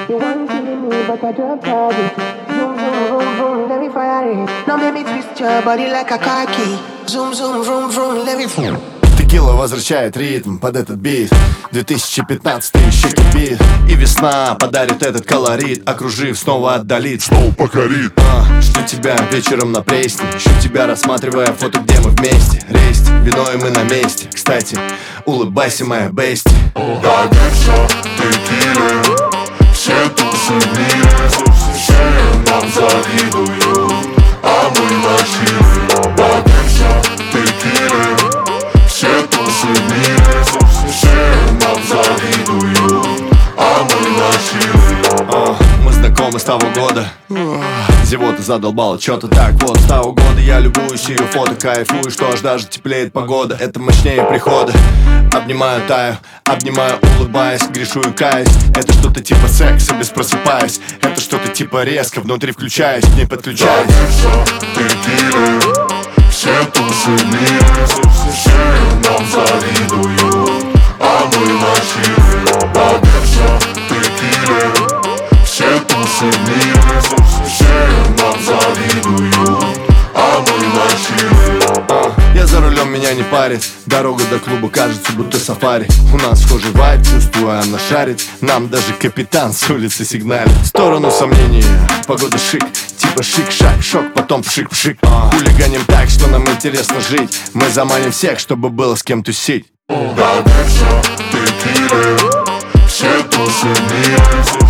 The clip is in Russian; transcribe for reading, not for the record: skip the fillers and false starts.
You want to be me, but I drop target. Zoom, zoom, vroom, vroom, let me fire it. Now let me twist your body like a car key. Zoom, zoom, vroom, vroom, let me vroom. Текила возвращает ритм под этот бит. 2015 еще кипит. И весна подарит этот колорит, окружив, снова отдалит, снова покорит. Жду тебя вечером на пресне, ищу тебя, рассматривая фото, где мы вместе. Рейст, вино и мы на месте. Кстати, улыбайся, моя бести. Добиться текилы, все тусы в мире, все нам завидуют, а мы на чиле. Добиться текилы, все тусы в мире, все нам завидуют, а мы на чиле. Мы знакомы с того года. Зевота задолбала, чё-то так вот. С того года я любуюсь ее фото, кайфую, что аж даже теплеет погода. Это мощнее прихода. Обнимаю, таю, обнимаю, улыбаясь, грешу и каюсь. Это что-то типа секса, без просыпаясь. Это что-то типа резко, внутри включаюсь, к ней подключаюсь. Текилы, все тусы в мире, все нам завидуют, а мы на чиле. Добиться текилы, все тусы в мире, все нам завидуют, а мы на чиле. Я за рулем, меня не парит. Дорога до клуба кажется, будто сафари. У нас схожий вайб, чувствую, она шарит. Нам даже капитан с улицы сигналит. В сторону сомнения, погода шик. Типа шик-шак, шок, потом пшик-пшик. Хулиганим так, что нам интересно жить. Мы заманим всех, чтобы было с кем тусить. Добиться текилы, все тусы в мире,